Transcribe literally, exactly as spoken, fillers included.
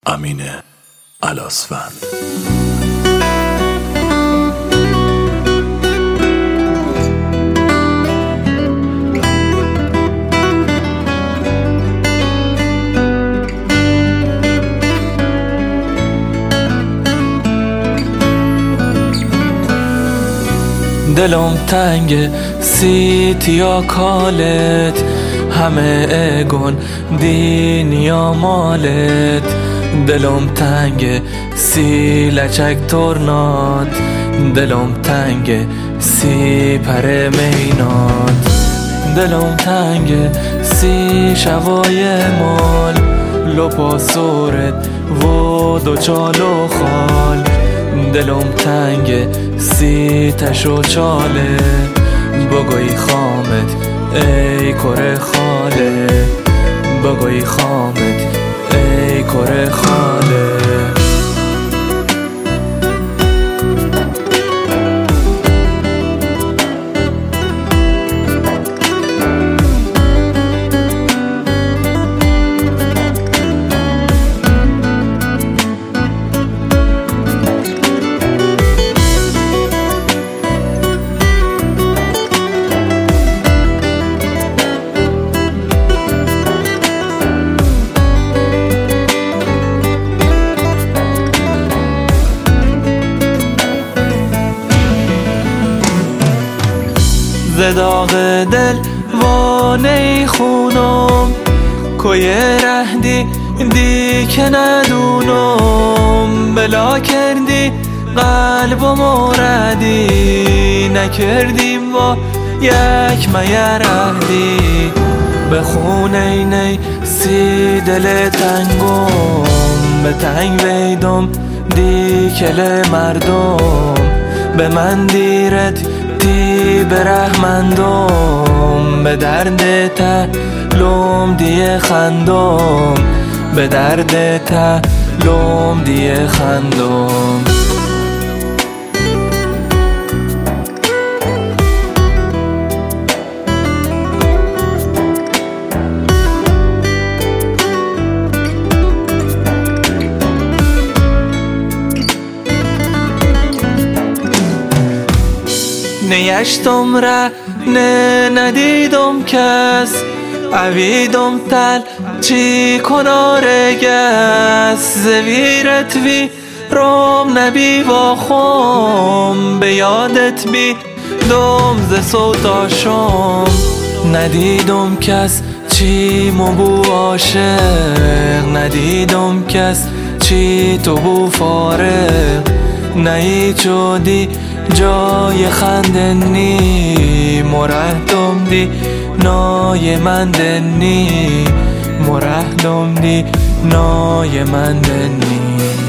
امین الاسفند. دلم تنگ سیتیا کالت، همه اگون دینیا مالت. دلم تنگ سی لچک تورنات، دلم تنگ سی پر مینات. دلم تنگ سی شوای مال، لپا سورت و دو چال و خال. دلم تنگ سی تشو چاله، بگوی خامت ای کره خاله، بگوی خامت ای کره خاله. ز داغ دل وانه خونم، کوی رهدی دی که ندونم. بلا کردی قلب و موردی، نکردیم با یک میر رهدی. به خونه نی سی دل تنگم، به تنگ ویدم دی کل مردم. به من دیرت دی برحمندم، به درد تلوم دیه خندم، به درد تلوم دیه خندم. نیشتم را نه ندیدم کس، اویدم تل چی کناره گس. زویرت وی روم نبی و خوم، به یادت بی دوم ز سوتاشم. ندیدم کس چی مبو عاشق، ندیدم کس چی تو بو فارغ. نهی چودی جای خندنی، مرهدم دی نای مندنی، مرهدم دی نای مندنی.